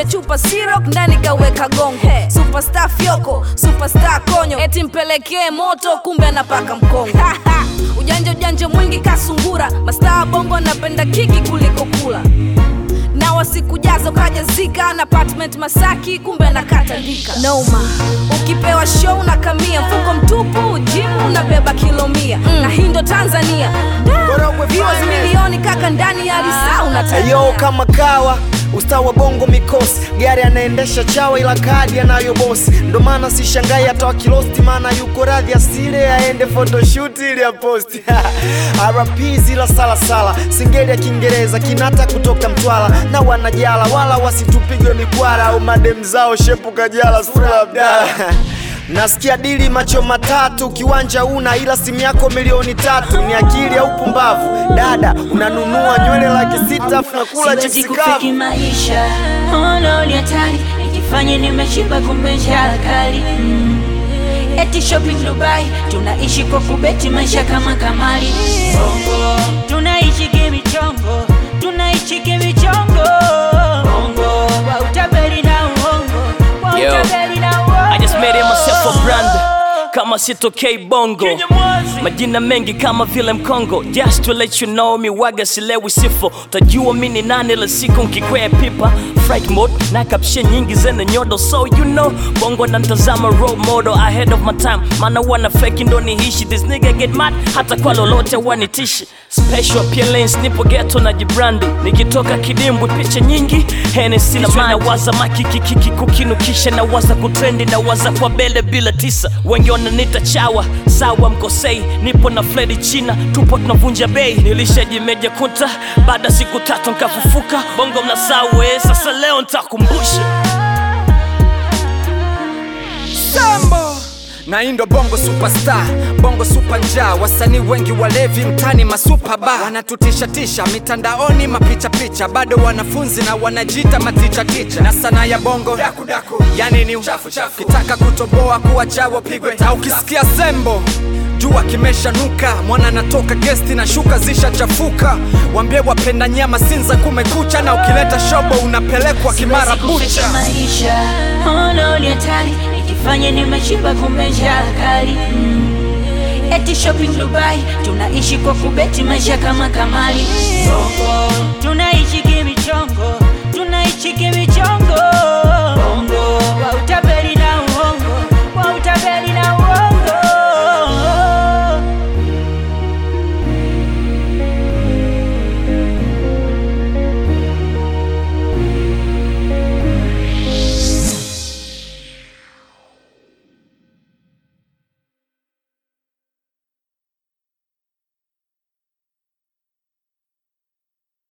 kwenye chupa syrup ndani kaweka gongo. Superstar Fyoko, superstar Konyo, eti mpelekee moto kumbe anapaka mkongo. Ujanja mwingi kasungura, mastaa bongo napenda kiki kuliko kula. Na wasikujazo kaja zika na apartment Masaki kumbe nakata ndika. Noma, ukipewa show na kamia, mfuko mtupu jimu unabeba kilo 100. Na hindo Tanzania viewers milioni kaka ndani ya lisa unataka. Yo kama kawa ustawa bongo mikosi, gari anaendesha chawa ila kadi anayo bosi. Ndo maana sishangai hata wakilosti, maana yuko radhi asile aende photoshoot ili ya posti. RP zila sala singeli ya Kiingereza kinata kutoka Mtwala. Na wanajala wala wasitupigwe mikwara, au madem zao shepu kajala sura Abdala. Nasikia dili macho matatu, kiwanja una ila simu yako milioni 3. Ni akili au pumbavu? Dada unanunua nywele laki 6 afu nakula chips kavu. Maisha ono ni hatari, nikifanya nimeshiba kumbe njaa kali. Eti shopping Dubai, tunaishi kwa kubeti maisha kama kamari. Bongo tunaishi kimichongo, tunaishi kimichongo. Bongo wa utabeli na uongo, wa utabeli na uongo. I just made it myself a brand, kama sitokei bongo. Majina mengi kama vile Mkongo. Just to let you know mi waga silewi sifo. Utajua mini nani la siku nkikwea pipa. Fright mode na caption nyingi zene nyodo. So you know bongo na ntazama role model ahead of my time. Mana wana fake ndo nihishi. This nigga get mad hata kwa lolote wanitishi. Special appearance nipo ghetto na jibrandi. Nikitoka kidimbwi picha nyingi Hennessy na maji. Na waza makikikiki kukinukisha. Na waza kutrendi na waza kwa bele bila tisa. Wengi wananita chawa, sawa mkosei. Nipo na Freddy China, tupo tunavunja bei. Nilishajimeja kunta, baada siku 3 nkafufuka. Bongo mnasawe, sasa leo nitakumbusha. Sambo na indo bongo superstar, bongo super njaa. Wasanii wengi walevi mtani masuper bar. Wanatutisha mitandaoni mapicha. Bado wanafunzi na wanajita maticha. Na sana ya bongo daku, yani ni chafu. Kitaka kutoboa kuwa chawo pigwe. Na ukisikia sembo jua kimesha nuka, mwana natoka gesti na shuka zisha chafuka. Wambie wapenda nyama sinza kumekucha. Na ukileta shobo unapelekwa Kimara Bucha. Maisha ono ni hatari, nikifanya nimeshiba kumbe njaa kali. Eti shopping Dubai, tunaishi kwa kubeti maisha kama kamari. Bongo tunaishi